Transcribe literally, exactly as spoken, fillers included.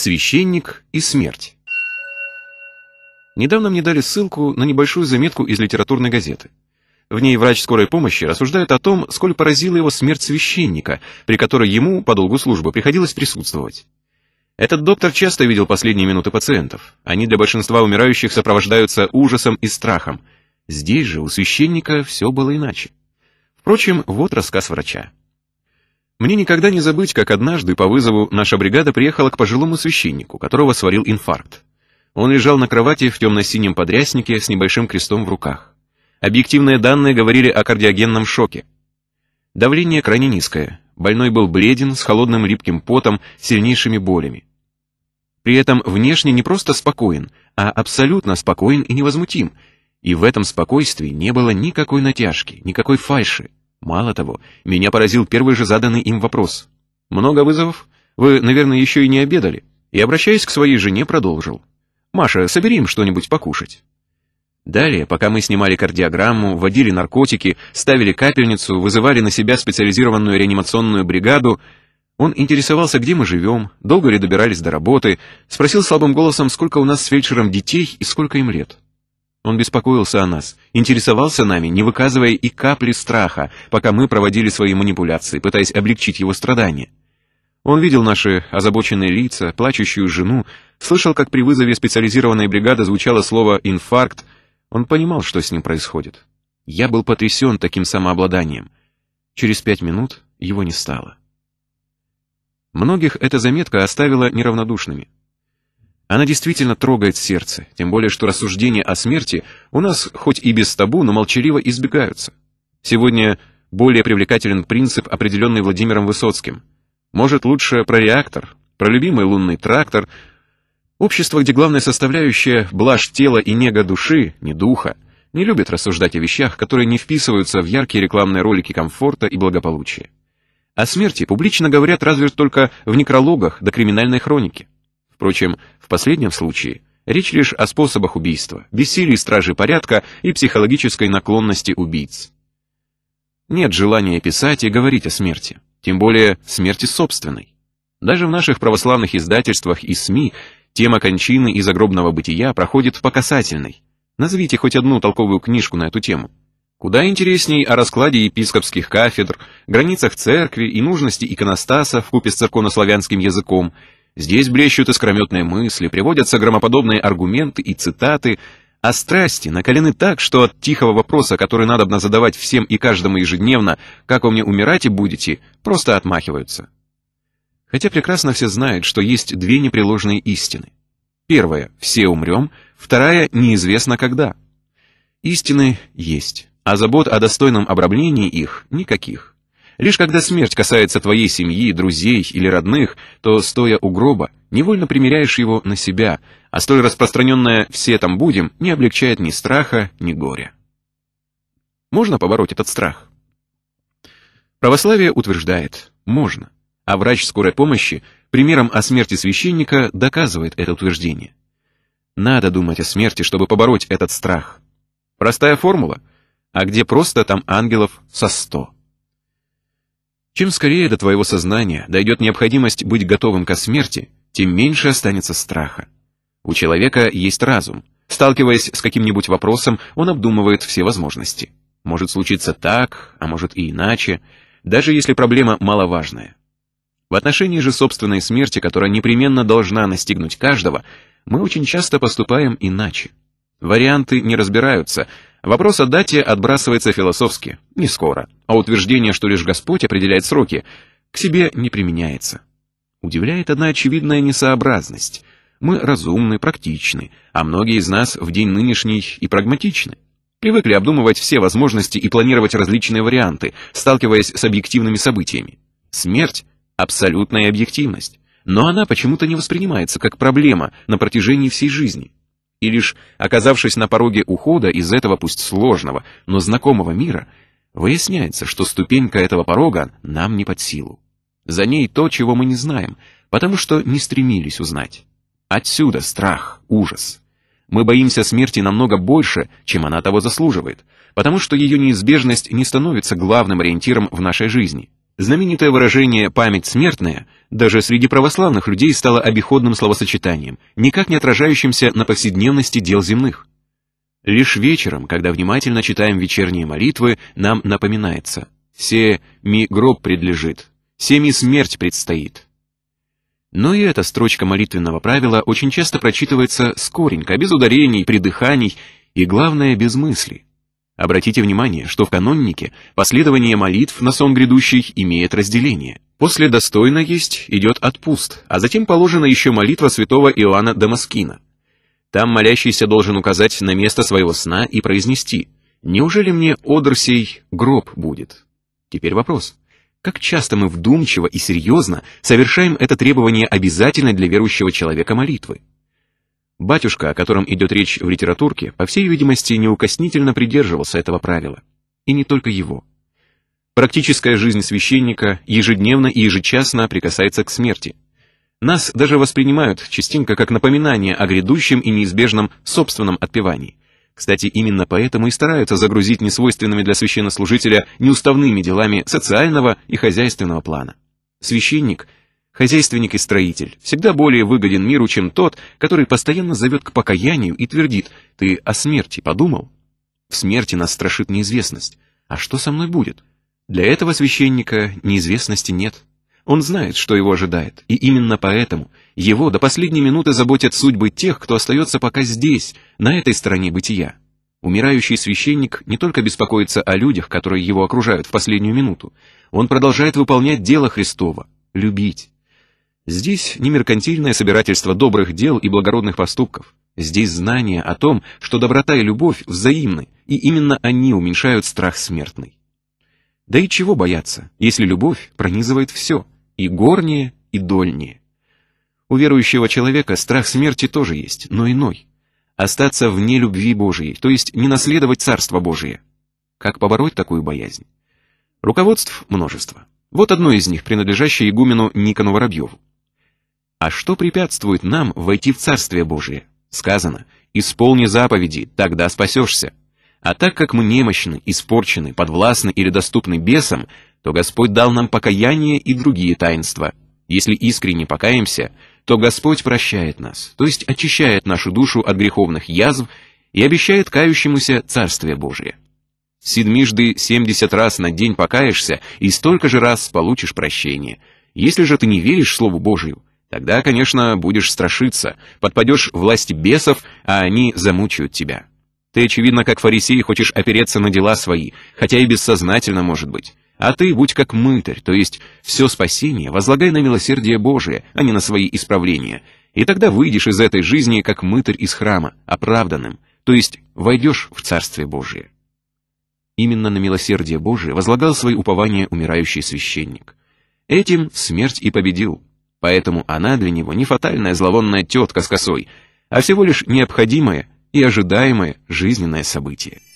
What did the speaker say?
Священник и смерть. Недавно мне дали ссылку на небольшую заметку из литературной газеты. В ней врач скорой помощи рассуждает о том, сколь поразила его смерть священника, при которой ему по долгу службы приходилось присутствовать. Этот доктор часто видел последние минуты пациентов. Они для большинства умирающих сопровождаются ужасом и страхом. Здесь же у священника все было иначе. Впрочем, вот рассказ врача. Мне никогда не забыть, как однажды по вызову наша бригада приехала к пожилому священнику, которого свалил инфаркт. Он лежал на кровати в темно-синем подряснике с небольшим крестом в руках. Объективные данные говорили о кардиогенном шоке. Давление крайне низкое, больной был бледен, с холодным липким потом, сильнейшими болями. При этом внешне не просто спокоен, а абсолютно спокоен и невозмутим, и в этом спокойствии не было никакой натяжки, никакой фальши. Мало того, меня поразил первый же заданный им вопрос. «Много вызовов? Вы, наверное, еще и не обедали?» И, обращаясь к своей жене, продолжил. «Маша, собери им что-нибудь покушать». Далее, пока мы снимали кардиограмму, вводили наркотики, ставили капельницу, вызывали на себя специализированную реанимационную бригаду, он интересовался, где мы живем, долго ли добирались до работы, спросил слабым голосом, сколько у нас с фельдшером детей и сколько им лет. Он беспокоился о нас, интересовался нами, не выказывая и капли страха, пока мы проводили свои манипуляции, пытаясь облегчить его страдания. Он видел наши озабоченные лица, плачущую жену, слышал, как при вызове специализированной бригады звучало слово «инфаркт». Он понимал, что с ним происходит. Я был потрясен таким самообладанием. Через пять минут его не стало. Многих эта заметка оставила неравнодушными. Она действительно трогает сердце, тем более, что рассуждения о смерти у нас хоть и без табу, но молчаливо избегаются. Сегодня более привлекателен принцип, определенный Владимиром Высоцким. Может, лучше про реактор, про любимый лунный трактор. Общество, где главная составляющая — блажь тела и нега души, не духа, не любит рассуждать о вещах, которые не вписываются в яркие рекламные ролики комфорта и благополучия. О смерти публично говорят разве только в некрологах до криминальной хроники. Впрочем, в последнем случае речь лишь о способах убийства, бессилии стражи порядка и психологической наклонности убийц. Нет желания писать и говорить о смерти, тем более смерти собственной. Даже в наших православных издательствах и СМИ тема кончины и загробного бытия проходит по касательной. Назовите хоть одну толковую книжку на эту тему. Куда интересней о раскладе епископских кафедр, границах церкви и нужности иконостаса вкупе с церковнославянским языком. Здесь блещут искрометные мысли, приводятся громоподобные аргументы и цитаты, а страсти накалены так, что от тихого вопроса, который надобно задавать всем и каждому ежедневно, «Как вы мне умирать и будете?», просто отмахиваются. Хотя прекрасно все знают, что есть две непреложные истины. Первая — все умрем, вторая — неизвестно когда. Истины есть, а забот о достойном обрамлении их никаких. Лишь когда смерть касается твоей семьи, друзей или родных, то, стоя у гроба, невольно примеряешь его на себя, а столь распространенное «все там будем» не облегчает ни страха, ни горя. Можно побороть этот страх? Православие утверждает – можно, а врач скорой помощи примером о смерти священника доказывает это утверждение. Надо думать о смерти, чтобы побороть этот страх. Простая формула, а где просто, там ангелов со сто. Чем скорее до твоего сознания дойдет необходимость быть готовым ко смерти, тем меньше останется страха. У человека есть разум. Сталкиваясь с каким-нибудь вопросом, он обдумывает все возможности. Может случиться так, а может и иначе, даже если проблема маловажная. В отношении же собственной смерти, которая непременно должна настигнуть каждого, мы очень часто поступаем иначе. Варианты не разбираются. Вопрос о дате отбрасывается философски, не скоро, а утверждение, что лишь Господь определяет сроки, к себе не применяется. Удивляет одна очевидная несообразность. Мы разумны, практичны, а многие из нас в день нынешний и прагматичны. Привыкли обдумывать все возможности и планировать различные варианты, сталкиваясь с объективными событиями. Смерть — абсолютная объективность, но она почему-то не воспринимается как проблема на протяжении всей жизни. И лишь оказавшись на пороге ухода из этого пусть сложного, но знакомого мира, выясняется, что ступенька этого порога нам не под силу. За ней то, чего мы не знаем, потому что не стремились узнать. Отсюда страх, ужас. Мы боимся смерти намного больше, чем она того заслуживает, потому что ее неизбежность не становится главным ориентиром в нашей жизни. Знаменитое выражение «память смертная» даже среди православных людей стало обиходным словосочетанием, никак не отражающимся на повседневности дел земных. Лишь вечером, когда внимательно читаем вечерние молитвы, нам напоминается: «Се ми гроб предлежит, се ми смерть предстоит». Но и эта строчка молитвенного правила очень часто прочитывается скоренько, без ударений, придыханий и, главное, без мысли. Обратите внимание, что в каноннике последование молитв на сон грядущий имеет разделение. После «достойно есть» идет «отпуст», а затем положена еще молитва святого Иоанна Дамаскина. Там молящийся должен указать на место своего сна и произнести: «Неужели мне одр сей гроб будет?» Теперь вопрос: как часто мы вдумчиво и серьезно совершаем это требование обязательной для верующего человека молитвы? Батюшка, о котором идет речь в литературке, по всей видимости, неукоснительно придерживался этого правила. И не только его. Практическая жизнь священника ежедневно и ежечасно прикасается к смерти. Нас даже воспринимают частенько как напоминание о грядущем и неизбежном собственном отпевании. Кстати, именно поэтому и стараются загрузить несвойственными для священнослужителя неуставными делами социального и хозяйственного плана. Священник, хозяйственник и строитель, всегда более выгоден миру, чем тот, который постоянно зовет к покаянию и твердит: «Ты о смерти подумал?» В смерти нас страшит неизвестность. А что со мной будет? Для этого священника неизвестности нет. Он знает, что его ожидает, и именно поэтому его до последней минуты заботят судьбы тех, кто остается пока здесь, на этой стороне бытия. Умирающий священник не только беспокоится о людях, которые его окружают в последнюю минуту, он продолжает выполнять дело Христово — любить. Здесь не меркантильное собирательство добрых дел и благородных поступков. Здесь знание о том, что доброта и любовь взаимны, и именно они уменьшают страх смертный. Да и чего бояться, если любовь пронизывает все, и горнее, и дольнее. У верующего человека страх смерти тоже есть, но иной. Остаться вне любви Божией, то есть не наследовать Царство Божие. Как побороть такую боязнь? Руководств множество. Вот одно из них, принадлежащее игумену Никону Воробьеву. А что препятствует нам войти в Царствие Божие? Сказано: «Исполни заповеди, тогда спасешься». А так как мы немощны, испорчены, подвластны или доступны бесам, то Господь дал нам покаяние и другие таинства. Если искренне покаемся, то Господь прощает нас, то есть очищает нашу душу от греховных язв и обещает кающемуся Царствие Божие. Седмижды семьдесят раз на день покаешься, и столько же раз получишь прощение. Если же ты не веришь Слову Божию, тогда, конечно, будешь страшиться, подпадешь власти бесов, а они замучают тебя. Ты, очевидно, как фарисей, хочешь опереться на дела свои, хотя и бессознательно, может быть. А ты будь как мытарь, то есть все спасение возлагай на милосердие Божие, а не на свои исправления. И тогда выйдешь из этой жизни как мытарь из храма, оправданным, то есть войдешь в Царствие Божие. Именно на милосердие Божие возлагал свои упования умирающий священник. Этим смерть и победил. Поэтому она для него не фатальная зловонная тетка с косой, а всего лишь необходимое и ожидаемое жизненное событие.